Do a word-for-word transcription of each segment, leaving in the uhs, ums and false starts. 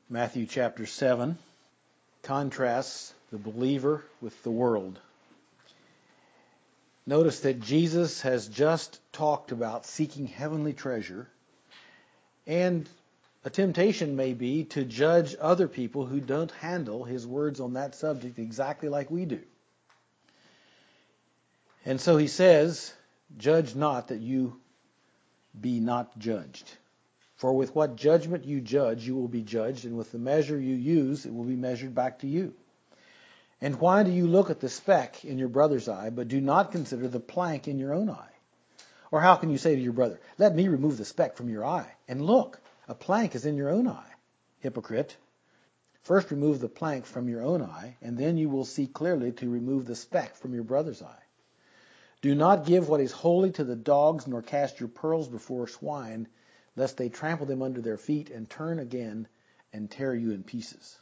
Matthew chapter seven contrasts the believer with the world. Notice that Jesus has just talked about seeking heavenly treasure, and a temptation may be to judge other people who don't handle his words on that subject exactly like we do. And so he says, "Judge not that you be not judged. For with what judgment you judge, you will be judged, and with the measure you use, it will be measured back to you. And why do you look at the speck in your brother's eye, but do not consider the plank in your own eye? Or how can you say to your brother, 'Let me remove the speck from your eye,' and look, a plank is in your own eye? Hypocrite! First remove the plank from your own eye, and then you will see clearly to remove the speck from your brother's eye. Do not give what is holy to the dogs, nor cast your pearls before swine, lest they trample them under their feet and turn again and tear you in pieces."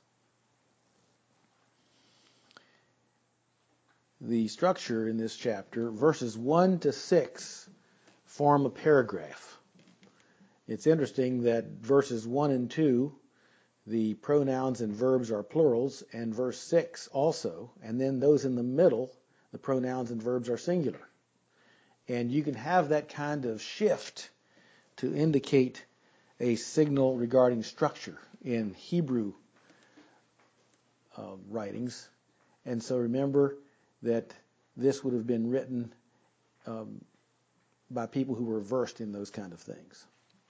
The structure in this chapter, verses one to six, form a paragraph. It's interesting that verses one and two, the pronouns and verbs are plurals, and verse six also, and then those in the middle, the pronouns and verbs are singular. And you can have that kind of shift to indicate a signal regarding structure in Hebrew uh, writings. And so remember that this would have been written um, by people who were versed in those kind of things.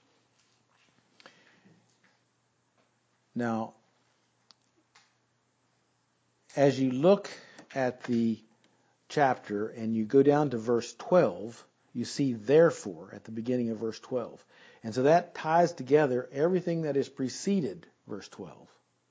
Now, as you look at the chapter and you go down to verse twelve, you see "therefore" at the beginning of verse twelve. And so that ties together everything that has preceded verse twelve.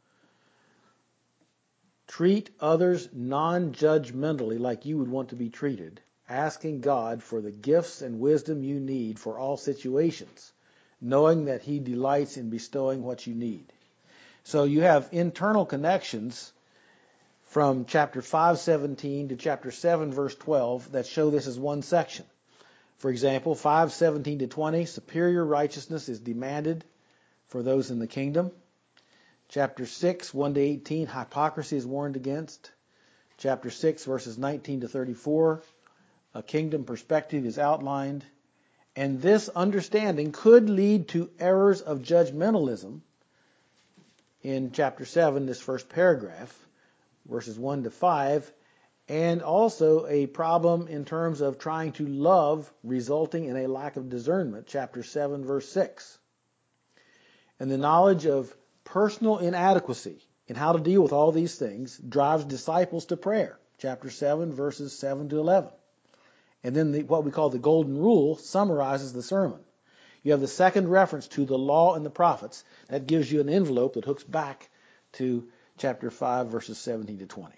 Treat others non-judgmentally like you would want to be treated, asking God for the gifts and wisdom you need for all situations, knowing that He delights in bestowing what you need. So you have internal connections from chapter five seventeen to chapter seven verse twelve that show this as one section. For example, five seventeen to twenty, superior righteousness is demanded for those in the kingdom. Chapter six, one to eighteen, hypocrisy is warned against. Chapter six, verses nineteen to thirty-four, a kingdom perspective is outlined. And this understanding could lead to errors of judgmentalism in chapter seven, this first paragraph, verses one to five, and also a problem in terms of trying to love resulting in a lack of discernment, chapter seven, verse six. And the knowledge of personal inadequacy and how to deal with all these things drives disciples to prayer, chapter seven, verses seven to eleven. And then the, what we call the golden rule summarizes the sermon. You have the second reference to the law and the prophets. That gives you an envelope that hooks back to chapter five, verses seventeen to twenty.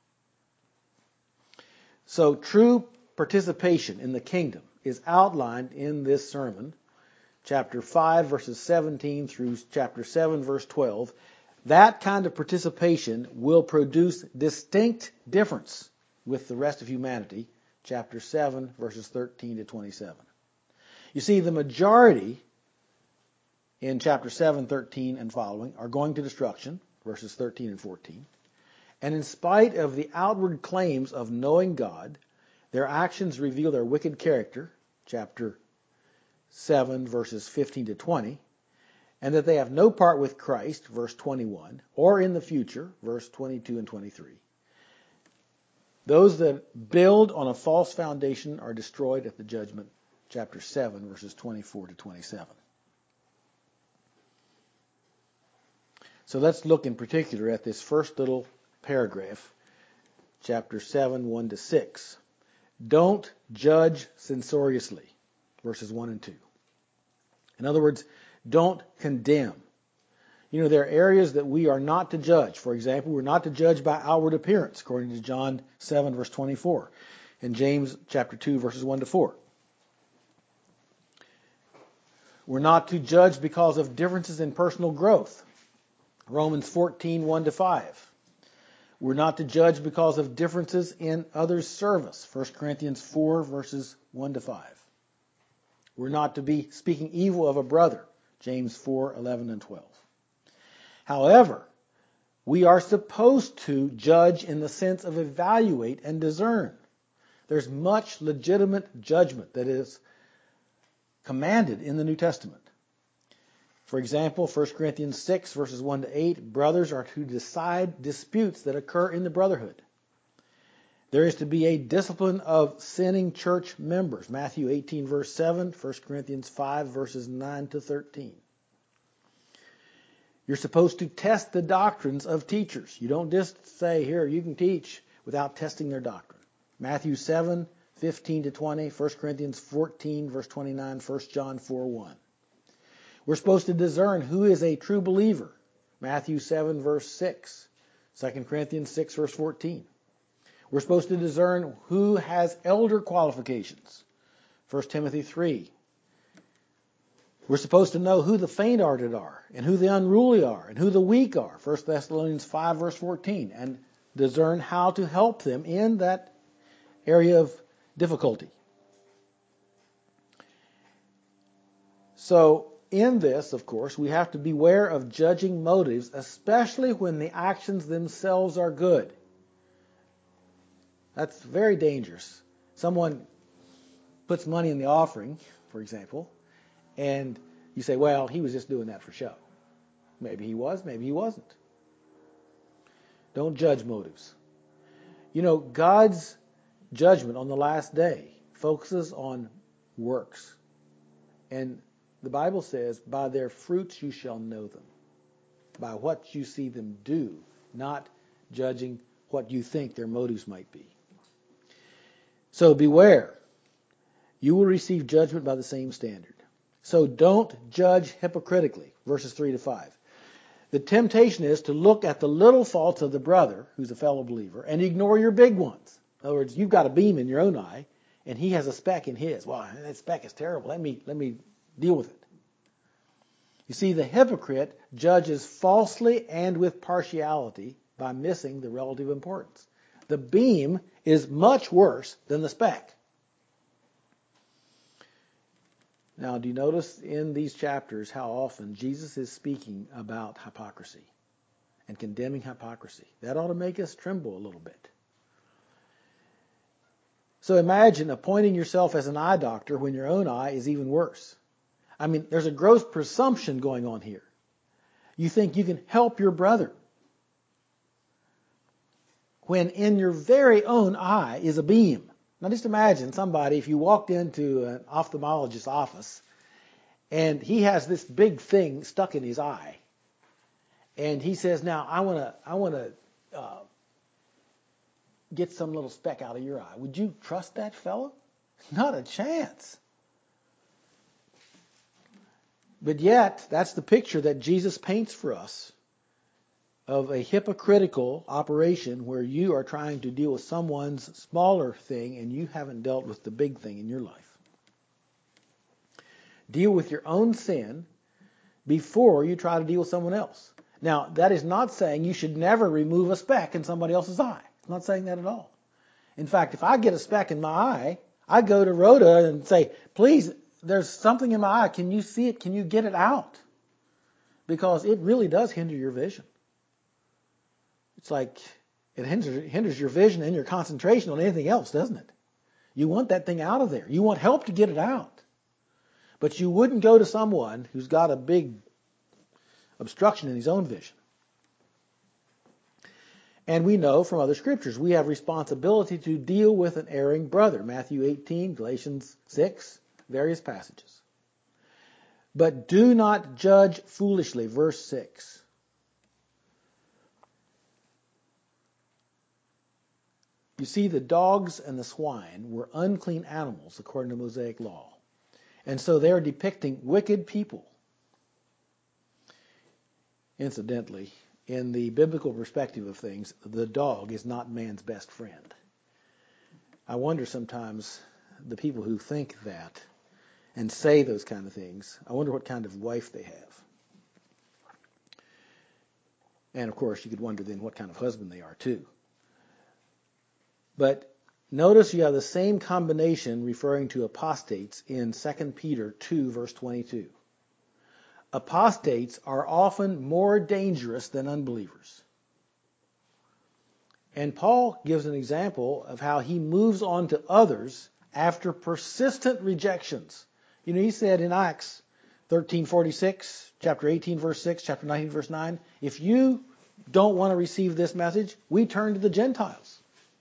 So true participation in the kingdom is outlined in this sermon, chapter five, verses seventeen through chapter seven, verse twelve. That kind of participation will produce distinct difference with the rest of humanity, chapter seven, verses thirteen to twenty-seven. You see, the majority in chapter seven, thirteen and following are going to destruction, verses thirteen and fourteen. And in spite of the outward claims of knowing God, their actions reveal their wicked character, chapter seven, verses fifteen to twenty, and that they have no part with Christ, verse twenty-one, or in the future, verse twenty-two and twenty-three. Those that build on a false foundation are destroyed at the judgment, chapter seven, verses twenty-four to twenty-seven. So let's look in particular at this first little paragraph, chapter seven, one to six. Don't judge censoriously, verses one and two. In other words, don't condemn. You know, there are areas that we are not to judge. For example, we're not to judge by outward appearance, according to John seven, verse twenty-four, and James chapter two, verses one to four. We're not to judge because of differences in personal growth, Romans fourteen, one to five. We're not to judge because of differences in others' service, First Corinthians four, verses one to five. We're not to be speaking evil of a brother, James four, eleven and twelve. However, we are supposed to judge in the sense of evaluate and discern. There's much legitimate judgment that is commanded in the New Testament. For example, First Corinthians six, verses one to eight, brothers are to decide disputes that occur in the brotherhood. There is to be a discipline of sinning church members. Matthew eighteen, verse seven, First Corinthians five, verses nine to thirteen. You're supposed to test the doctrines of teachers. You don't just say, here, you can teach without testing their doctrine. Matthew seven, fifteen to twenty, First Corinthians fourteen, verse twenty-nine, First John four, one. We're supposed to discern who is a true believer. Matthew seven, verse six, Second Corinthians six, verse fourteen. We're supposed to discern who has elder qualifications. First Timothy three. We're supposed to know who the faint-hearted are, and who the unruly are, and who the weak are. First Thessalonians five, verse fourteen. And discern how to help them in that area of difficulty. So, in this, of course, we have to beware of judging motives, especially when the actions themselves are good. That's very dangerous. Someone puts money in the offering, for example, and you say, well, he was just doing that for show. Maybe he was, maybe he wasn't. Don't judge motives. You know, God's judgment on the last day focuses on works. And the Bible says, by their fruits you shall know them. By what you see them do, not judging what you think their motives might be. So beware. You will receive judgment by the same standard. So don't judge hypocritically. Verses three to five. The temptation is to look at the little faults of the brother, who's a fellow believer, and ignore your big ones. In other words, you've got a beam in your own eye, and he has a speck in his. Well, that speck is terrible. Let me, let me deal with it. You see, the hypocrite judges falsely and with partiality by missing the relative importance. The beam is much worse than the speck. Now, do you notice in these chapters how often Jesus is speaking about hypocrisy and condemning hypocrisy? That ought to make us tremble a little bit. So imagine appointing yourself as an eye doctor when your own eye is even worse. I mean, there's a gross presumption going on here. You think you can help your brother when in your very own eye is a beam. Now just imagine somebody, if you walked into an ophthalmologist's office and he has this big thing stuck in his eye, and he says, now I want to I want to uh, get some little speck out of your eye. Would you trust that fellow? Not a chance. But yet, that's the picture that Jesus paints for us of a hypocritical operation where you are trying to deal with someone's smaller thing and you haven't dealt with the big thing in your life. Deal with your own sin before you try to deal with someone else. Now, that is not saying you should never remove a speck in somebody else's eye. It's not saying that at all. In fact, if I get a speck in my eye, I go to Rhoda and say, please, there's something in my eye. Can you see it? Can you get it out? Because it really does hinder your vision. It's like it hinders, hinders your vision and your concentration on anything else, doesn't it? You want that thing out of there. You want help to get it out. But you wouldn't go to someone who's got a big obstruction in his own vision. And we know from other scriptures we have responsibility to deal with an erring brother. Matthew eighteen, Galatians six, various passages. But do not judge foolishly. Verse six. You see, the dogs and the swine were unclean animals according to Mosaic law. And so they're depicting wicked people. Incidentally, in the biblical perspective of things, the dog is not man's best friend. I wonder sometimes the people who think that and say those kind of things, I wonder what kind of wife they have. And of course, you could wonder then what kind of husband they are too. But notice you have the same combination referring to apostates in Second Peter two, verse twenty-two. Apostates are often more dangerous than unbelievers. And Paul gives an example of how he moves on to others after persistent rejections. You know, he said in Acts thirteen forty-six, chapter eighteen, verse six, chapter nineteen, verse nine, if you don't want to receive this message, we turn to the Gentiles.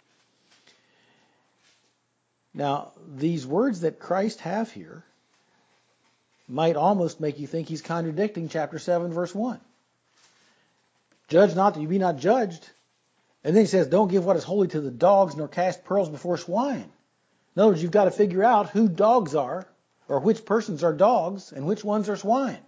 Now, these words that Christ have here might almost make you think he's contradicting chapter seven, verse one. Judge not that you be not judged. And then he says, don't give what is holy to the dogs, nor cast pearls before swine. In other words, you've got to figure out who dogs are, or which persons are dogs, and which ones are swine.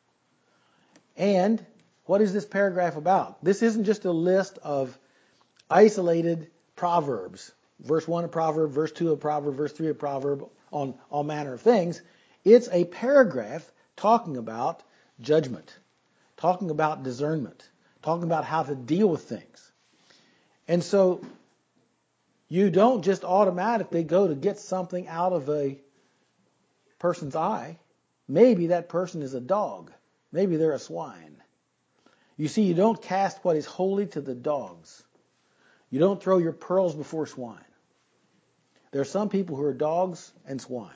And what is this paragraph about? This isn't just a list of isolated proverbs. Verse one of proverb, verse two of proverb, verse three of proverb, on all manner of things. It's a paragraph talking about judgment, talking about discernment, talking about how to deal with things. And so you don't just automatically go to get something out of a person's eye. Maybe that person is a dog. Maybe they're a swine. You see, you don't cast what is holy to the dogs. You don't throw your pearls before swine. There are some people who are dogs and swine.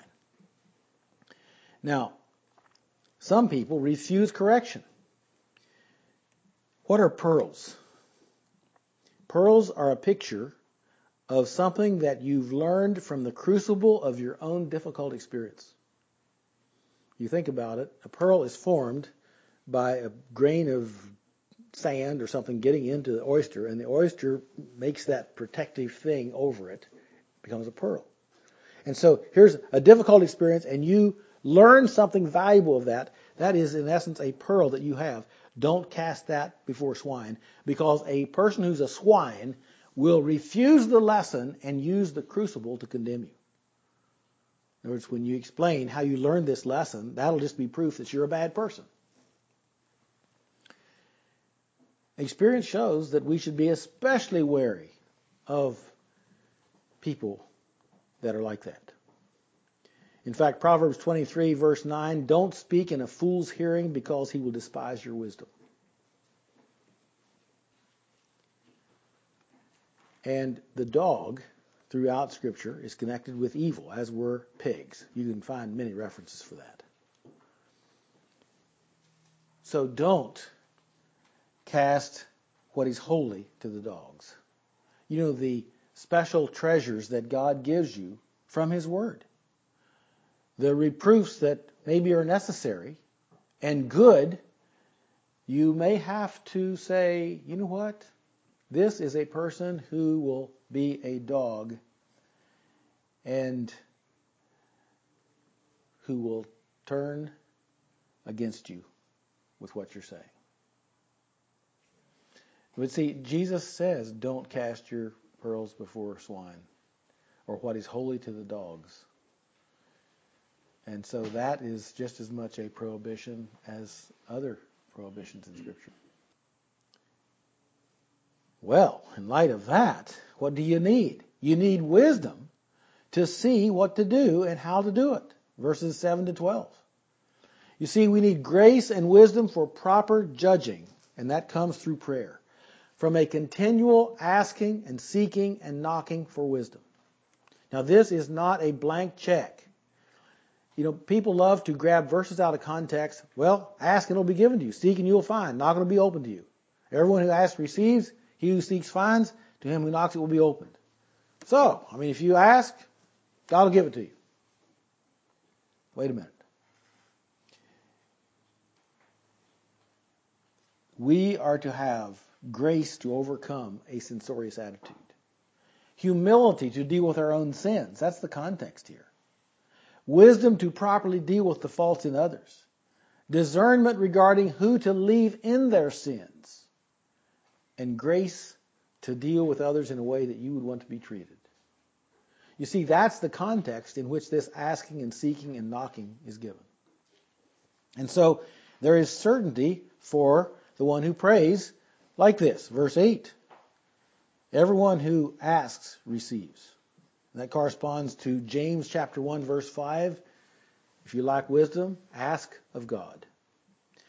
Now, some people refuse correction. What are pearls? Pearls are a picture of something that you've learned from the crucible of your own difficult experience. You think about it, a pearl is formed by a grain of sand or something getting into the oyster, and the oyster makes that protective thing over it. It becomes a pearl. And so here's a difficult experience, and you learn something valuable of that. That is, in essence, a pearl that you have. Don't cast that before swine, because a person who's a swine will refuse the lesson and use the crucible to condemn you. In other words, when you explain how you learned this lesson, that'll just be proof that you're a bad person. Experience shows that we should be especially wary of people that are like that. In fact, Proverbs twenty-three, verse nine, don't speak in a fool's hearing because he will despise your wisdom. And the dog, throughout Scripture, is connected with evil, as were pigs. You can find many references for that. So don't cast what is holy to the dogs. You know, the special treasures that God gives you from His Word. The reproofs that maybe are necessary and good, you may have to say, you know what? This is a person who will be a dog and who will turn against you with what you're saying. But see, Jesus says, don't cast your pearls before swine, or what is holy to the dogs. And so that is just as much a prohibition as other prohibitions in Scripture. Well, in light of that, what do you need? You need wisdom to see what to do and how to do it. Verses seven to twelve. You see, we need grace and wisdom for proper judging, and that comes through prayer. From a continual asking and seeking and knocking for wisdom. Now, this is not a blank check. You know, people love to grab verses out of context. Well, ask and it'll be given to you. Seek and you'll find. Knock and it'll be open to you. Everyone who asks receives. He who seeks finds. To him who knocks it will be opened. So, I mean, if you ask, God will give it to you. Wait a minute. We are to have grace to overcome a censorious attitude. Humility to deal with our own sins. That's the context here. Wisdom to properly deal with the faults in others. Discernment regarding who to leave in their sins. And grace to deal with others in a way that you would want to be treated. You see, that's the context in which this asking and seeking and knocking is given. And so there is certainty for the one who prays like this. Verse eight. Everyone who asks receives. And that corresponds to James chapter one, verse five. If you lack wisdom, ask of God.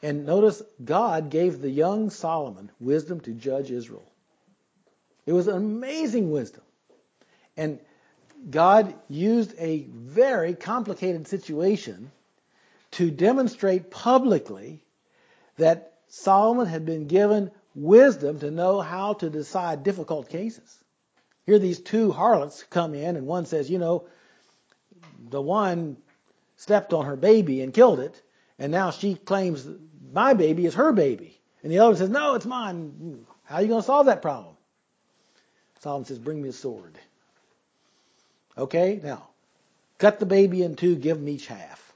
And notice God gave the young Solomon wisdom to judge Israel. It was an amazing wisdom. And God used a very complicated situation to demonstrate publicly that Solomon had been given wisdom to know how to decide difficult cases. Here these two harlots come in, and one says, you know, the one stepped on her baby and killed it, and now she claims my baby is her baby. And the other says, no, it's mine. How are you going to solve that problem? Solomon says, bring me a sword. Okay, now, cut the baby in two, give them each half.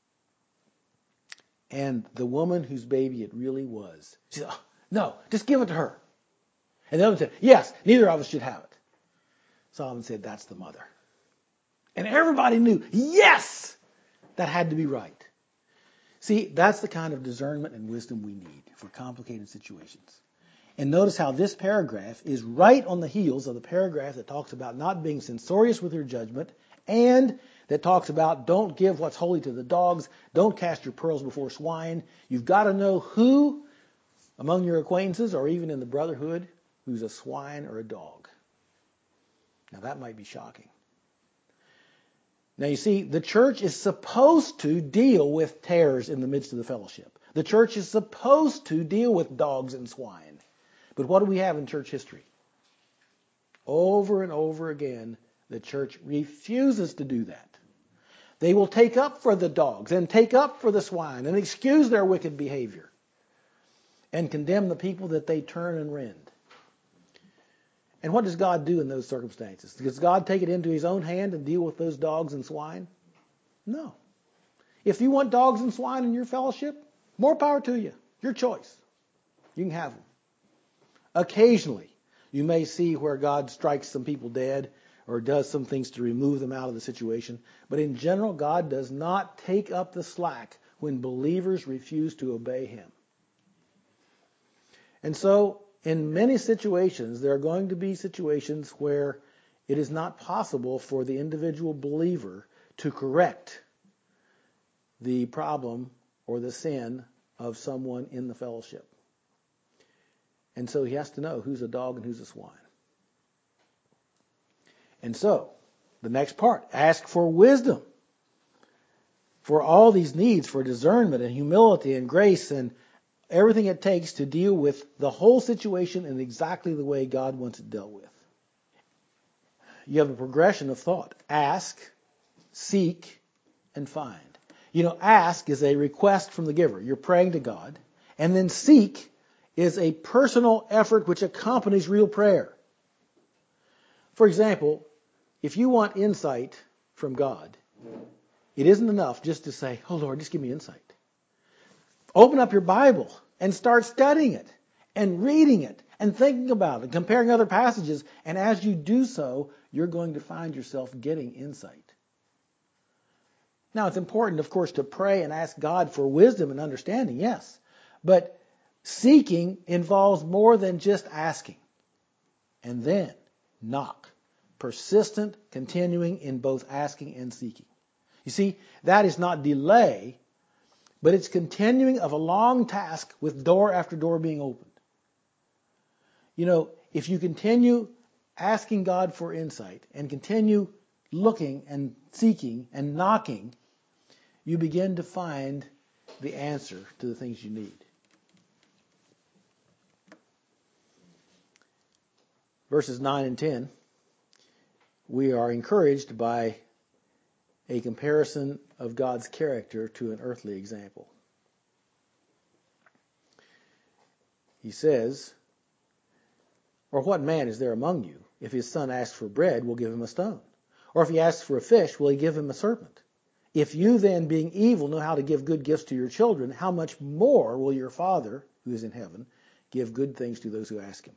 And the woman whose baby it really was, she said, oh, no, just give it to her. And the other said, yes, neither of us should have it. Solomon said, that's the mother. And everybody knew, yes, that had to be right. See, that's the kind of discernment and wisdom we need for complicated situations. And notice how this paragraph is right on the heels of the paragraph that talks about not being censorious with your judgment, and that talks about don't give what's holy to the dogs, don't cast your pearls before swine. You've got to know who among your acquaintances or even in the brotherhood who's a swine or a dog. Now that might be shocking. Now you see, the church is supposed to deal with tares in the midst of the fellowship. The church is supposed to deal with dogs and swine. But what do we have in church history? Over and over again, the church refuses to do that. They will take up for the dogs and take up for the swine and excuse their wicked behavior and condemn the people that they turn and rend. And what does God do in those circumstances? Does God take it into his own hand and deal with those dogs and swine? No. If you want dogs and swine in your fellowship, more power to you. Your choice. You can have them. Occasionally, you may see where God strikes some people dead or does some things to remove them out of the situation. But in general, God does not take up the slack when believers refuse to obey him. And so, in many situations, there are going to be situations where it is not possible for the individual believer to correct the problem or the sin of someone in the fellowship. And so he has to know who's a dog and who's a swine. And so, the next part, ask for wisdom for all these needs, for discernment and humility and grace and everything it takes to deal with the whole situation in exactly the way God wants it dealt with. You have a progression of thought. Ask, seek, and find. You know, ask is a request from the giver. You're praying to God. And then seek is a personal effort which accompanies real prayer. For example, if you want insight from God, it isn't enough just to say, oh Lord, just give me insight. Open up your Bible and start studying it and reading it and thinking about it, comparing other passages. And as you do so, you're going to find yourself getting insight. Now, it's important, of course, to pray and ask God for wisdom and understanding, yes. But seeking involves more than just asking. And then, knock. Persistent, continuing in both asking and seeking. You see, that is not delay, but it's continuing of a long task with door after door being opened. You know, if you continue asking God for insight and continue looking and seeking and knocking, you begin to find the answer to the things you need. Verses nine and ten, we are encouraged by a comparison of God's character to an earthly example. He says, or what man is there among you, if his son asks for bread, will give him a stone? Or if he asks for a fish, will he give him a serpent? If you then, being evil, know how to give good gifts to your children, how much more will your Father, who is in heaven, give good things to those who ask him?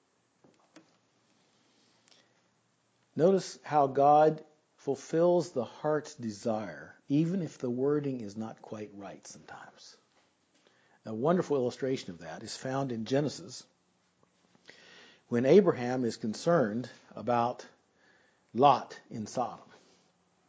Notice how God fulfills the heart's desire, even if the wording is not quite right sometimes. A wonderful illustration of that is found in Genesis, when Abraham is concerned about Lot in Sodom.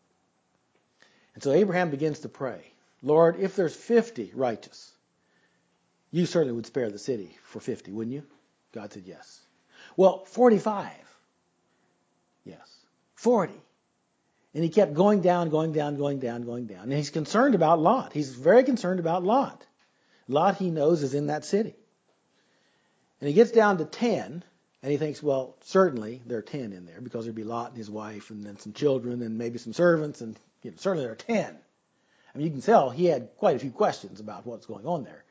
And so Abraham begins to pray, Lord, if there's fifty righteous, You certainly would spare the city for fifty, wouldn't you? God said yes. Well, forty-five. Yes. forty. And he kept going down, going down, going down, going down. And he's concerned about Lot. He's very concerned about Lot. Lot, he knows, is in that city. And he gets down to ten, and he thinks, well, certainly there are ten in there, because there'd be Lot and his wife, and then some children, and maybe some servants, and you know, certainly there are ten. I mean, you can tell he had quite a few questions about what's going on there.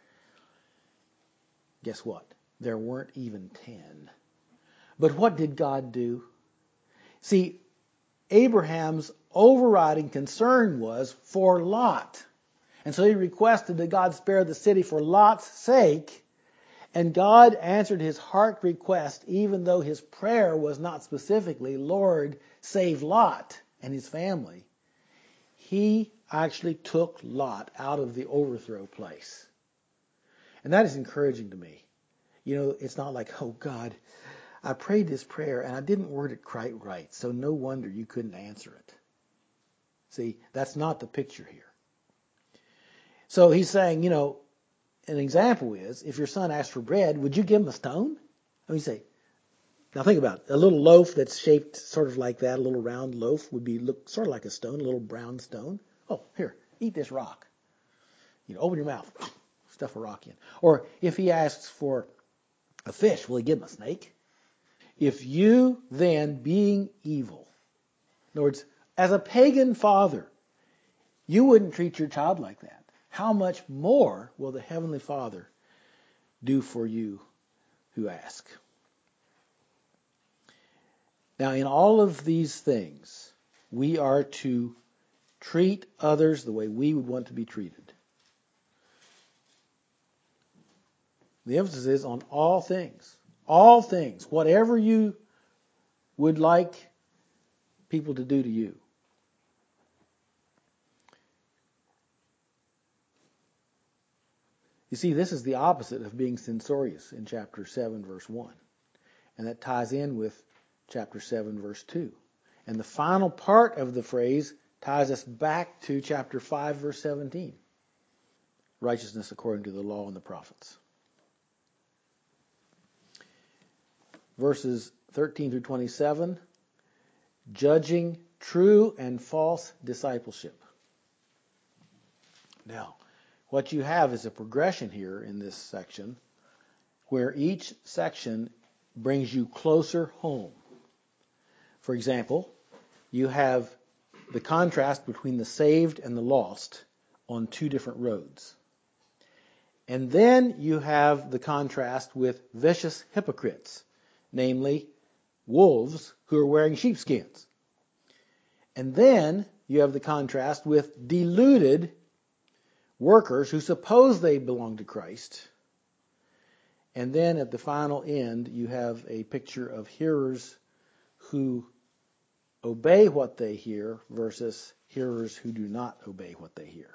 Guess what? There weren't even ten. But what did God do? See, Abraham's overriding concern was for Lot. And so he requested that God spare the city for Lot's sake. And God answered his heart request, even though his prayer was not specifically, Lord, save Lot and his family. He actually took Lot out of the overthrow place. And that is encouraging to me. You know, it's not like, oh God, I prayed this prayer and I didn't word it quite right, so no wonder you couldn't answer it. See, that's not the picture here. So he's saying, you know, an example is, if your son asked for bread, would you give him a stone? I mean, say, now think about it. A little loaf that's shaped sort of like that, a little round loaf would be look sort of like a stone, a little brown stone. Oh, here, eat this rock. You know, open your mouth, stuff a rock in. Or if he asks for a fish, will he give him a snake? If you then, being evil, in other words, as a pagan father, you wouldn't treat your child like that, how much more will the Heavenly Father do for you who ask? Now, in all of these things, we are to treat others the way we would want to be treated. The emphasis is on all things. All things. Whatever you would like people to do to you. You see, this is the opposite of being censorious in chapter seven, verse one. And that ties in with chapter seven, verse two. And the final part of the phrase ties us back to chapter five, verse seventeen. Righteousness according to the law and the prophets. Verses thirteen through twenty-seven, judging true and false discipleship. Now, what you have is a progression here in this section where each section brings you closer home. For example, you have the contrast between the saved and the lost on two different roads. And then you have the contrast with vicious hypocrites, namely wolves who are wearing sheepskins. And then you have the contrast with deluded workers who suppose they belong to Christ. And then at the final end, you have a picture of hearers who obey what they hear versus hearers who do not obey what they hear.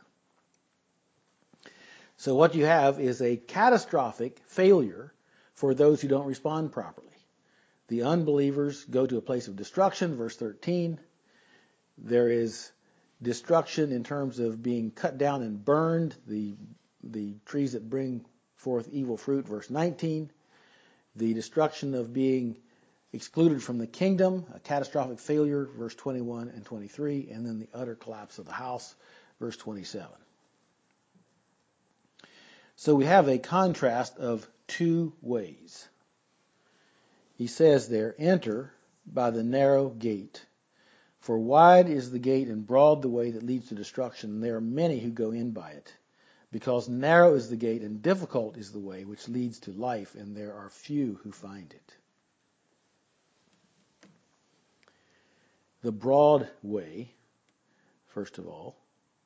So what you have is a catastrophic failure for those who don't respond properly. The unbelievers go to a place of destruction, verse thirteen. There is destruction in terms of being cut down and burned, the, the trees that bring forth evil fruit, verse nineteen. The destruction of being excluded from the kingdom, a catastrophic failure, verse twenty-one and twenty-three, and then the utter collapse of the house, verse twenty-seven. So we have a contrast of two ways. He says there, enter by the narrow gate. For wide is the gate and broad the way that leads to destruction, and there are many who go in by it. Because narrow is the gate and difficult is the way which leads to life, and there are few who find it. The broad way, first of all,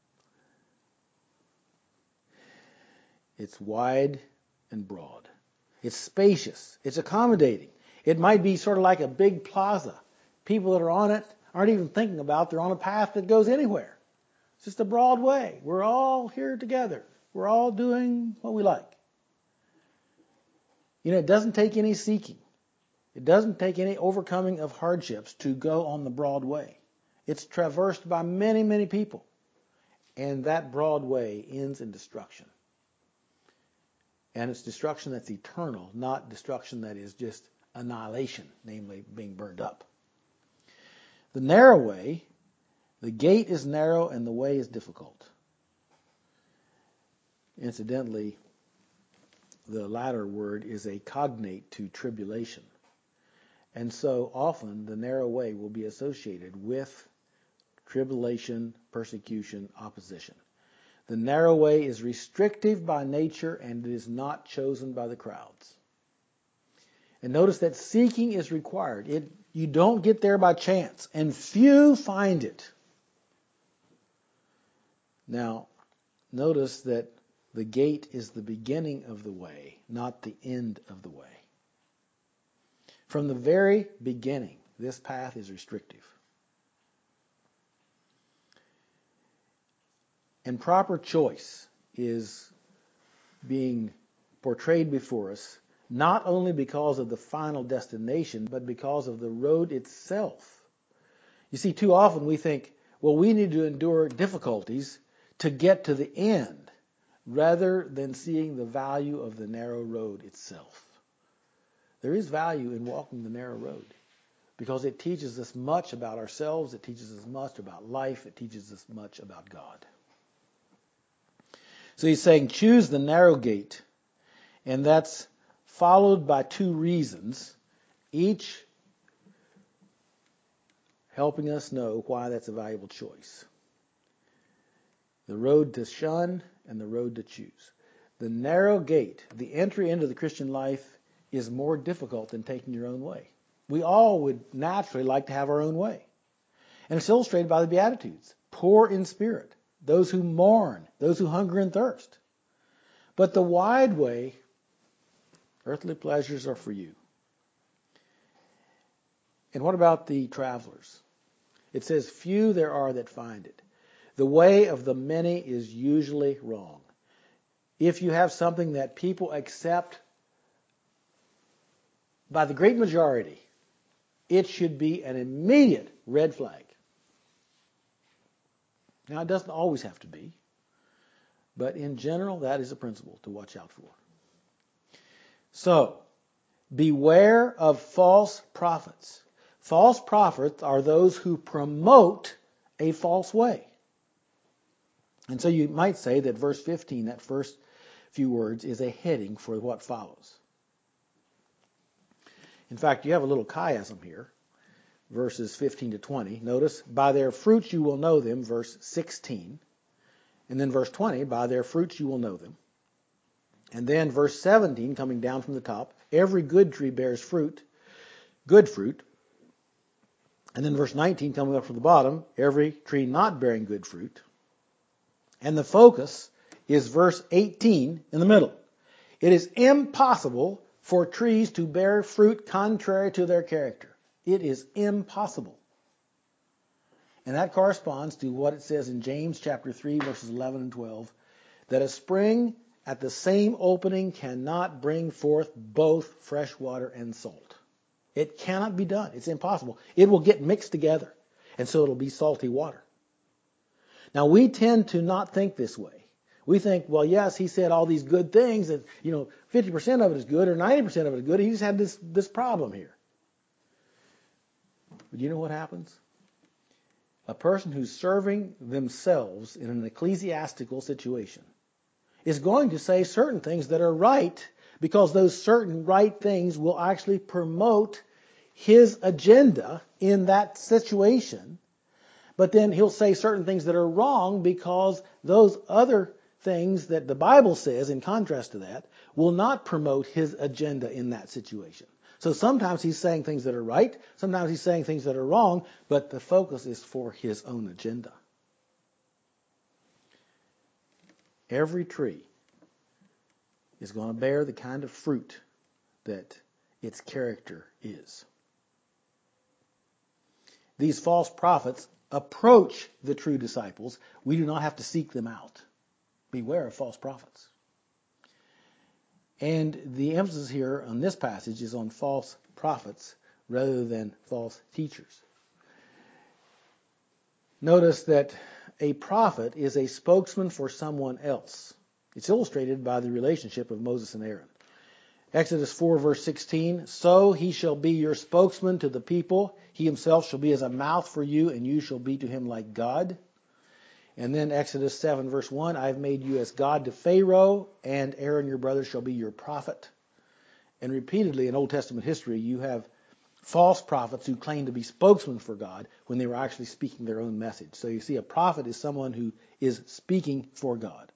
it's wide and broad. It's spacious. It's accommodating. It might be sort of like a big plaza. People that are on it aren't even thinking about they're on a path that goes anywhere. It's just a broad way. We're all here together. We're all doing what we like. You know, it doesn't take any seeking. It doesn't take any overcoming of hardships to go on the broad way. It's traversed by many, many people. And that broad way ends in destruction. And it's destruction that's eternal, not destruction that is just annihilation, namely being burned up. The narrow way, the gate is narrow and the way is difficult. Incidentally, the latter word is a cognate to tribulation. And so often the narrow way will be associated with tribulation, persecution, opposition. The narrow way is restrictive by nature and it is not chosen by the crowds. And notice that seeking is required. It, you don't get there by chance, and few find it. Now, notice that the gate is the beginning of the way, not the end of the way. From the very beginning, this path is restrictive. And proper choice is being portrayed before us, not only because of the final destination, but because of the road itself. You see, too often we think, well, we need to endure difficulties to get to the end, rather than seeing the value of the narrow road itself. There is value in walking the narrow road because it teaches us much about ourselves, it teaches us much about life, it teaches us much about God. So he's saying choose the narrow gate, and that's followed by two reasons, each helping us know why that's a valuable choice. The road to shun and the road to choose. The narrow gate, the entry into the Christian life, is more difficult than taking your own way. We all would naturally like to have our own way. And it's illustrated by the Beatitudes. Poor in spirit, those who mourn, those who hunger and thirst. But the wide way, earthly pleasures are for you. And what about the travelers? It says, few there are that find it. The way of the many is usually wrong. If you have something that people accept by the great majority, it should be an immediate red flag. Now, it doesn't always have to be, but in general, that is a principle to watch out for. So, beware of false prophets. False prophets are those who promote a false way. And so you might say that verse fifteen, that first few words, is a heading for what follows. In fact, you have a little chiasm here, verses fifteen to twenty. Notice, by their fruits you will know them, verse sixteen. And then verse twenty, by their fruits you will know them. And then verse seventeen, coming down from the top, every good tree bears fruit, good fruit. And then verse nineteen, coming up from the bottom, every tree not bearing good fruit. And the focus is verse eighteen in the middle. It is impossible for trees to bear fruit contrary to their character. It is impossible. And that corresponds to what it says in James chapter three, verses eleven and twelve, that a spring at the same opening cannot bring forth both fresh water and salt. It cannot be done. It's impossible. It will get mixed together, and so it'll be salty water. Now, we tend to not think this way. We think, well, yes, he said all these good things, and, you know, fifty percent of it is good or ninety percent of it is good. He just had this, this problem here. But you know what happens? A person who's serving themselves in an ecclesiastical situation is going to say certain things that are right because those certain right things will actually promote his agenda in that situation. But then he'll say certain things that are wrong because those other things that the Bible says, in contrast to that, will not promote his agenda in that situation. So sometimes he's saying things that are right, sometimes he's saying things that are wrong, but the focus is for his own agenda. Every tree is going to bear the kind of fruit that its character is. These false prophets approach the true disciples. We do not have to seek them out. Beware of false prophets. And the emphasis here on this passage is on false prophets rather than false teachers. Notice that a prophet is a spokesman for someone else. It's illustrated by the relationship of Moses and Aaron. Exodus four, verse sixteen, so he shall be your spokesman to the people. He himself shall be as a mouth for you, and you shall be to him like God. And then Exodus seven, verse one, I have made you as God to Pharaoh, and Aaron your brother shall be your prophet. And repeatedly in Old Testament history, you have false prophets who claim to be spokesmen for God when they were actually speaking their own message. So you see, a prophet is someone who is speaking for God.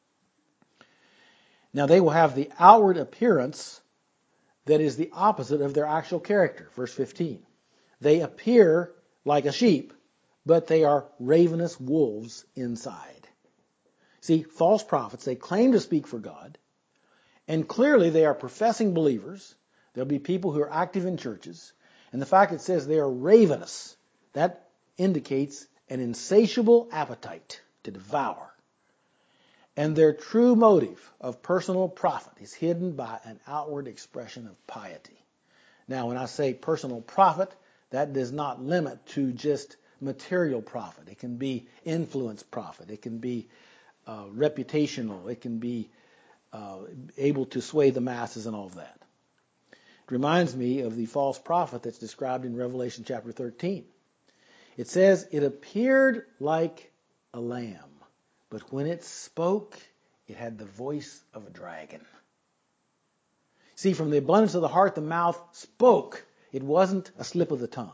Now they will have the outward appearance that is the opposite of their actual character. Verse fifteen. They appear like a sheep, but they are ravenous wolves inside. See, false prophets, they claim to speak for God, and clearly they are professing believers. There'll be people who are active in churches, and the fact it says they are ravenous, that indicates an insatiable appetite to devour. And their true motive of personal profit is hidden by an outward expression of piety. Now, when I say personal profit, that does not limit to just material profit. It can be influence profit. It can be uh, reputational. It can be uh, able to sway the masses and all of that. It reminds me of the false prophet that's described in Revelation chapter thirteen. It says, it appeared like a lamb, but when it spoke, it had the voice of a dragon. See, from the abundance of the heart, the mouth spoke. It wasn't a slip of the tongue.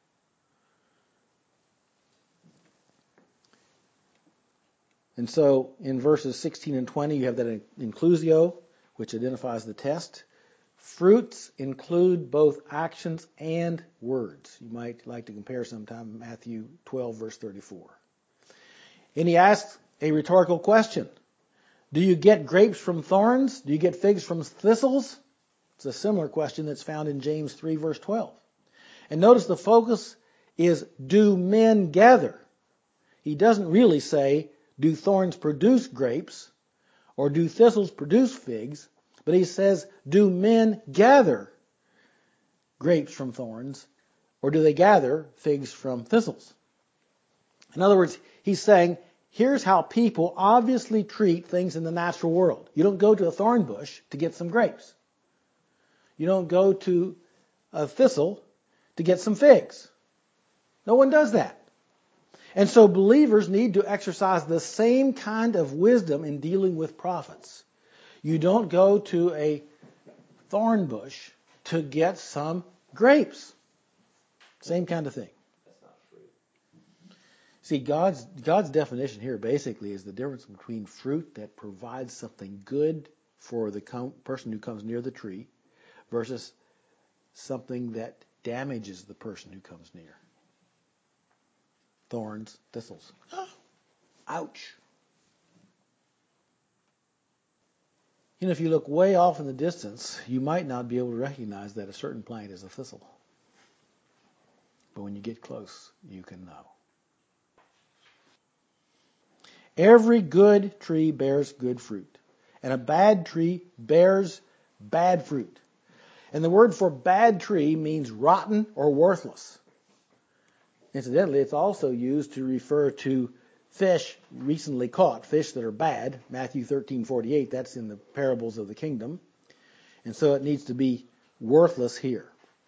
And so in verses sixteen and twenty, you have that inclusio, which identifies the test. Fruits include both actions and words. You might like to compare sometime Matthew twelve, verse thirty-four. And he asks a rhetorical question. Do you get grapes from thorns? Do you get figs from thistles? It's a similar question that's found in James three, verse twelve. And notice the focus is, do men gather? He doesn't really say, do thorns produce grapes? Or do thistles produce figs? But he says, do men gather grapes from thorns? Or do they gather figs from thistles? In other words, he's saying, here's how people obviously treat things in the natural world. You don't go to a thorn bush to get some grapes. You don't go to a thistle to get some figs. No one does that. And so believers need to exercise the same kind of wisdom in dealing with prophets. You don't go to a thorn bush to get some grapes. Same kind of thing. That's not fruit. See, God's God's definition here basically is the difference between fruit that provides something good for the com- person who comes near the tree versus something that damages the person who comes near. Thorns, thistles. Ouch. You know, if you look way off in the distance, you might not be able to recognize that a certain plant is a thistle. But when you get close, you can know. Every good tree bears good fruit, and a bad tree bears bad fruit. And the word for bad tree means rotten or worthless. Incidentally, it's also used to refer to fish recently caught, fish that are bad. Matthew thirteen forty-eight, that's in the parables of the kingdom. And so it needs to be worthless here.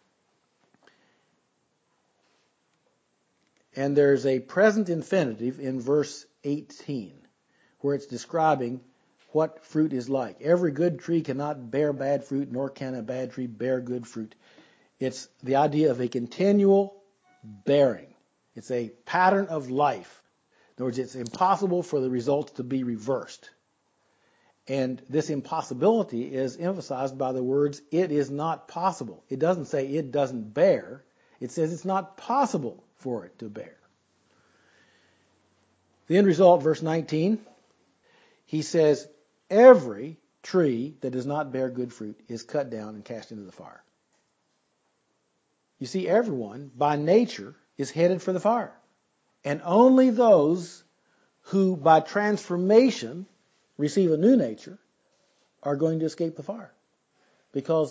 And there's a present infinitive in verse eighteen, where it's describing what fruit is like. Every good tree cannot bear bad fruit, nor can a bad tree bear good fruit. It's the idea of a continual bearing. It's a pattern of life. In other words, it's impossible for the results to be reversed. And this impossibility is emphasized by the words, it is not possible. It doesn't say it doesn't bear. It says it's not possible for it to bear. The end result, verse nineteen, he says, every tree that does not bear good fruit is cut down and cast into the fire. You see, everyone, by nature, is headed for the fire. And only those who, by transformation, receive a new nature are going to escape the fire. Because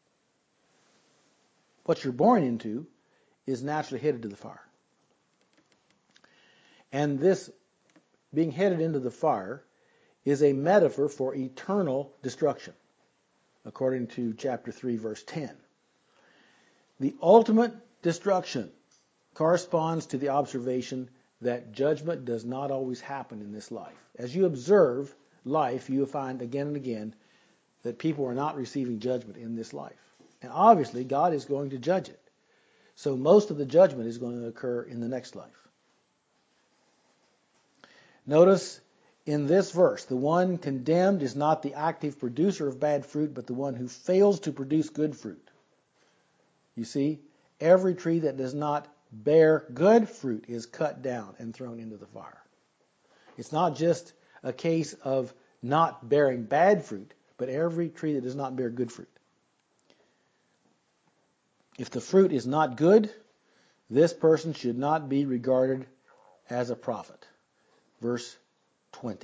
what you're born into is naturally headed to the fire. And this being headed into the fire is a metaphor for eternal destruction, according to chapter three, verse ten. The ultimate destruction corresponds to the observation that judgment does not always happen in this life. As you observe life, you will find again and again that people are not receiving judgment in this life. And obviously, God is going to judge it. So most of the judgment is going to occur in the next life. Notice in this verse, the one condemned is not the active producer of bad fruit, but the one who fails to produce good fruit. You see, every tree that does not bear good fruit is cut down and thrown into the fire. It's not just a case of not bearing bad fruit, but every tree that does not bear good fruit. If the fruit is not good, this person should not be regarded as a prophet. Verse twenty.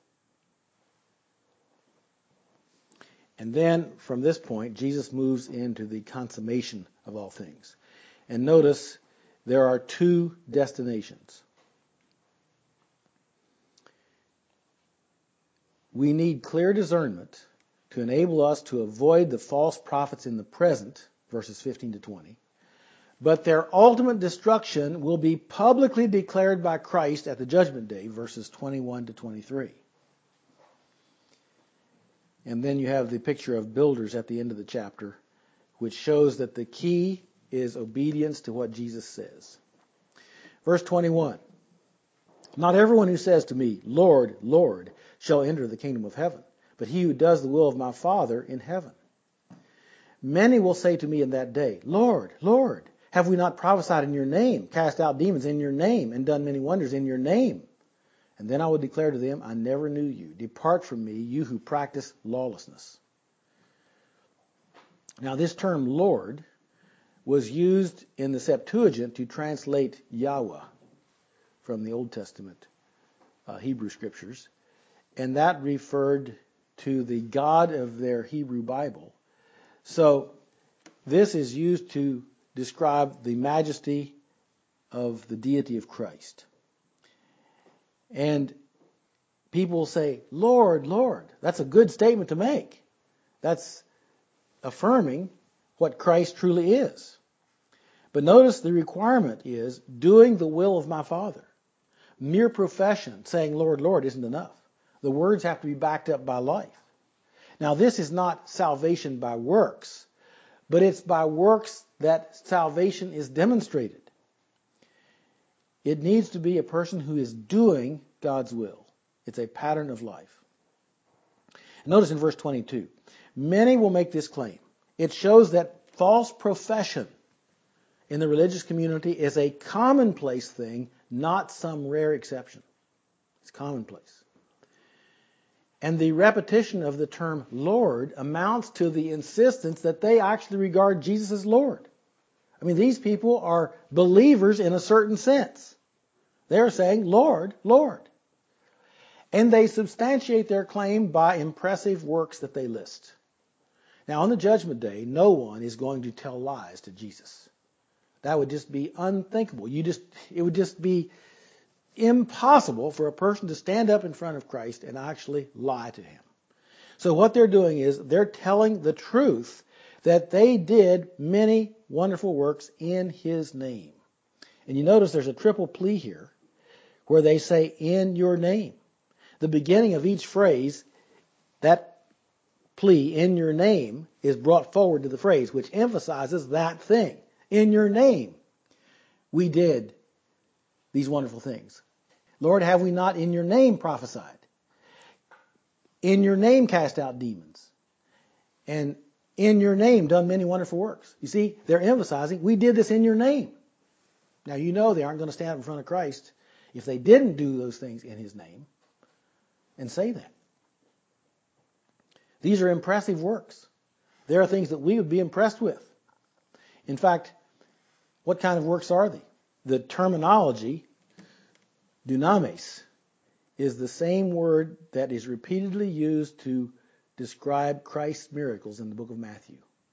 And then from this point, Jesus moves into the consummation of all things. And notice there are two destinations. We need clear discernment to enable us to avoid the false prophets in the present, verses fifteen to twenty. But their ultimate destruction will be publicly declared by Christ at the judgment day, verses twenty-one to twenty-three. And then you have the picture of builders at the end of the chapter, which shows that the key is obedience to what Jesus says. Verse twenty-one. Not everyone who says to me, Lord, Lord, shall enter the kingdom of heaven, but he who does the will of my Father in heaven. Many will say to me in that day, Lord, Lord, have we not prophesied in your name, cast out demons in your name, and done many wonders in your name? And then I will declare to them, I never knew you. Depart from me, you who practice lawlessness. Now this term Lord was used in the Septuagint to translate Yahweh from the Old Testament uh, Hebrew scriptures. And that referred to the God of their Hebrew Bible. So this is used to describe the majesty of the deity of Christ. And people will say, Lord, Lord. That's a good statement to make. That's affirming what Christ truly is. But notice the requirement is doing the will of my Father. Mere profession, saying Lord, Lord, isn't enough. The words have to be backed up by life. Now this is not salvation by works, but it's by works that salvation is demonstrated. It needs to be a person who is doing God's will. It's a pattern of life. Notice in verse twenty-two, many will make this claim. It shows that false profession in the religious community is a commonplace thing, not some rare exception. It's commonplace. And the repetition of the term Lord amounts to the insistence that they actually regard Jesus as Lord. I mean, these people are believers in a certain sense. They're saying, Lord, Lord. And they substantiate their claim by impressive works that they list. Now, on the judgment day, no one is going to tell lies to Jesus. That would just be unthinkable. You just, it would just be impossible for a person to stand up in front of Christ and actually lie to him. So what they're doing is they're telling the truth that they did many wonderful works in his name. And you notice there's a triple plea here where they say, in your name. The beginning of each phrase, that plea, in your name, is brought forward to the phrase, which emphasizes that thing. In your name, we did these wonderful things. Lord, have we not in your name prophesied? In your name cast out demons. And in your name done many wonderful works. You see, they're emphasizing, we did this in your name. Now you know they aren't going to stand up in front of Christ if they didn't do those things in his name and say that. These are impressive works. There are things that we would be impressed with. In fact, what kind of works are they? The terminology, dunamis, is the same word that is repeatedly used to describe Christ's miracles in the book of Matthew.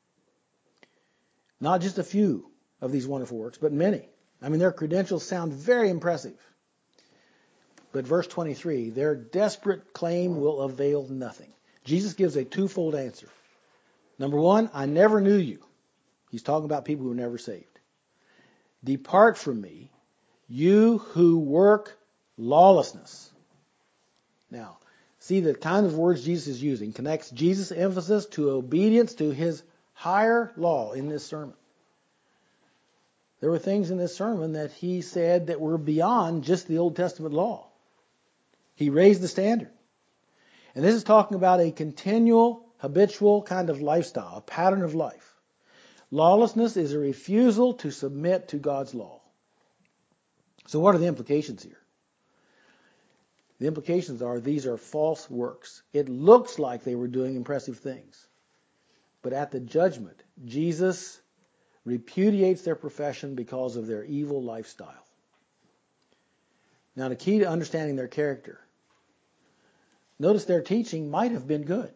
Not just a few of these wonderful works, but many. I mean, their credentials sound very impressive. But verse twenty-three, their desperate claim will avail nothing. Jesus gives a twofold answer. Number one, I never knew you. He's talking about people who were never saved. Depart from me, you who work lawlessness. Now, see the kind of words Jesus is using connects Jesus' emphasis to obedience to his higher law in this sermon. There were things in this sermon that he said that were beyond just the Old Testament law. He raised the standard. And this is talking about a continual, habitual kind of lifestyle, a pattern of life. Lawlessness is a refusal to submit to God's law. So what are the implications here? The implications are these are false works. It looks like they were doing impressive things. But at the judgment, Jesus repudiates their profession because of their evil lifestyle. Now, the key to understanding their character, notice their teaching might have been good.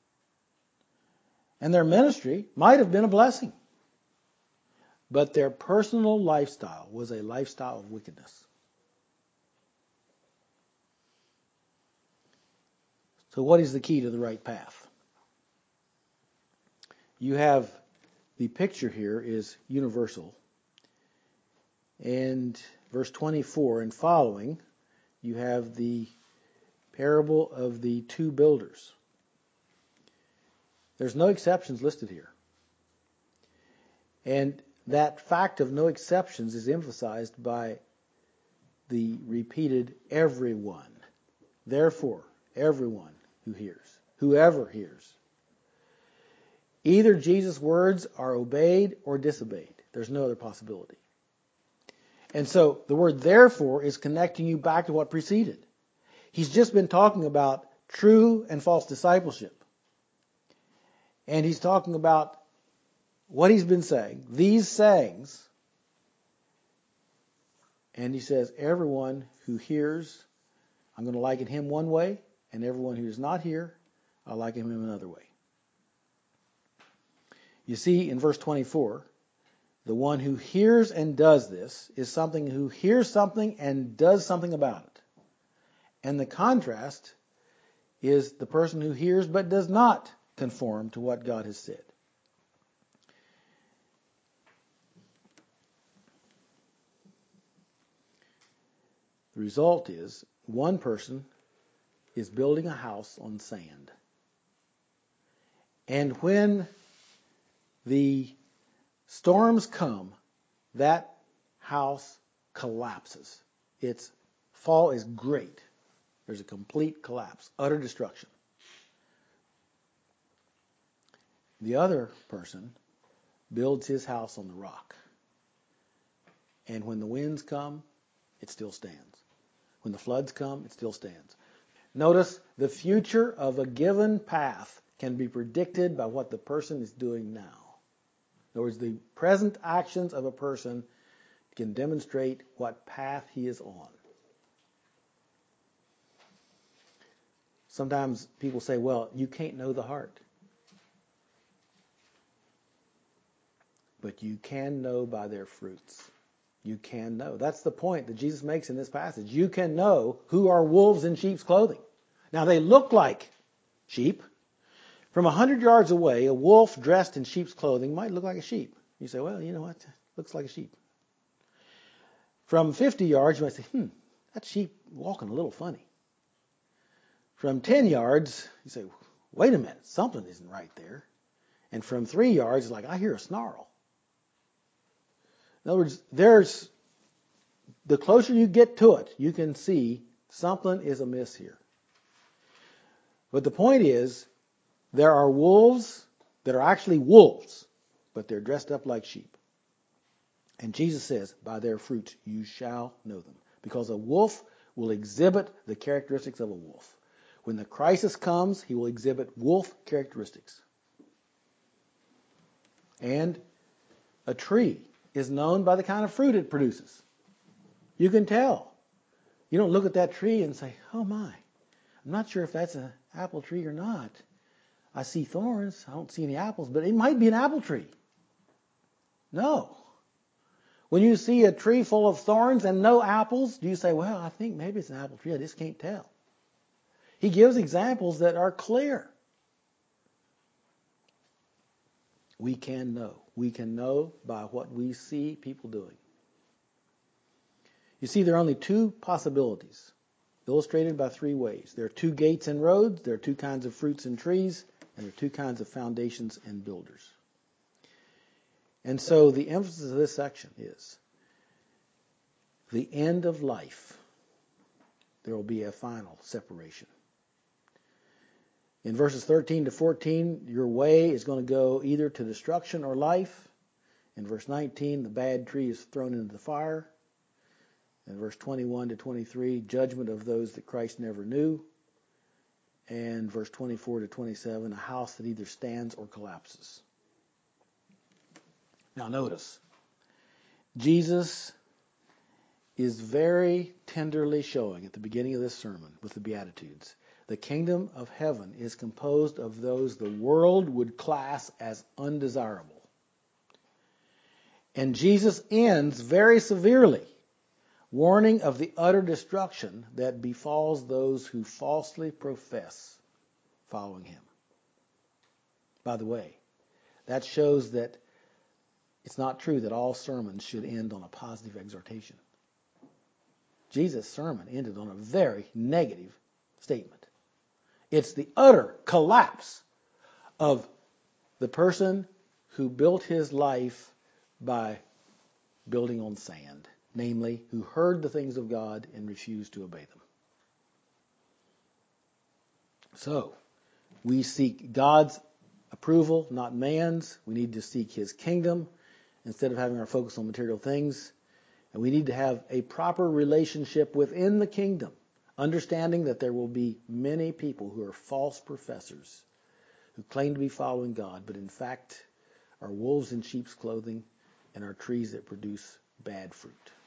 And their ministry might have been a blessing. But their personal lifestyle was a lifestyle of wickedness. So what is the key to the right path? You have, the picture here is universal. And verse twenty-four and following, you have the parable of the two builders. There's no exceptions listed here. And that fact of no exceptions is emphasized by the repeated everyone. Therefore, everyone who hears, whoever hears. Either Jesus' words are obeyed or disobeyed. There's no other possibility. And so the word therefore is connecting you back to what preceded. He's just been talking about true and false discipleship. And he's talking about what he's been saying, these sayings. And he says, everyone who hears, I'm going to liken him one way, and everyone who does not hear, I'll liken him another way. You see in verse twenty-four, the one who hears and does this is something who hears something and does something about it. And the contrast is the person who hears but does not conform to what God has said. The result is one person is building a house on sand. And when the storms come, that house collapses. Its fall is great. There's a complete collapse, utter destruction. The other person builds his house on the rock. And when the winds come, it still stands. When the floods come, it still stands. Notice the future of a given path can be predicted by what the person is doing now. In other words, the present actions of a person can demonstrate what path he is on. Sometimes people say, well, you can't know the heart. But you can know by their fruits. You can know. That's the point that Jesus makes in this passage. You can know who are wolves in sheep's clothing. Now, they look like sheep. From a hundred yards away, a wolf dressed in sheep's clothing might look like a sheep. You say, well, you know what? Looks like a sheep. From fifty yards, you might say, hmm, that sheep walking a little funny. From ten yards, you say, wait a minute, something isn't right there. And from three yards, it's like, I hear a snarl. In other words, there's, the closer you get to it, you can see something is amiss here. But the point is, there are wolves that are actually wolves, but they're dressed up like sheep. And Jesus says, by their fruits you shall know them. Because a wolf will exhibit the characteristics of a wolf. When the crisis comes, he will exhibit wolf characteristics. And a tree is known by the kind of fruit it produces. You can tell. You don't look at that tree and say, oh my, I'm not sure if that's an apple tree or not. I see thorns. I don't see any apples, but it might be an apple tree. No. When you see a tree full of thorns and no apples, do you say, well, I think maybe it's an apple tree, I just can't tell? He gives examples that are clear. We can know. We can know by what we see people doing. You see, there are only two possibilities, illustrated by three ways. There are two gates and roads, there are two kinds of fruits and trees, and there are two kinds of foundations and builders. And so the emphasis of this section is the end of life. There will be a final separation. In verses thirteen to fourteen, your way is going to go either to destruction or life. In verse nineteen, the bad tree is thrown into the fire. In verse twenty-one to twenty-three, judgment of those that Christ never knew. And verse twenty-four to twenty-seven, a house that either stands or collapses. Now notice, Jesus is very tenderly showing at the beginning of this sermon with the Beatitudes, the kingdom of heaven is composed of those the world would class as undesirable. And Jesus ends very severely, warning of the utter destruction that befalls those who falsely profess following him. By the way, that shows that it's not true that all sermons should end on a positive exhortation. Jesus' sermon ended on a very negative statement. It's the utter collapse of the person who built his life by building on sand, namely, who heard the things of God and refused to obey them. So, we seek God's approval, not man's. We need to seek his kingdom instead of having our focus on material things. And we need to have a proper relationship within the kingdom, understanding that there will be many people who are false professors, who claim to be following God, but in fact are wolves in sheep's clothing and are trees that produce bad fruit.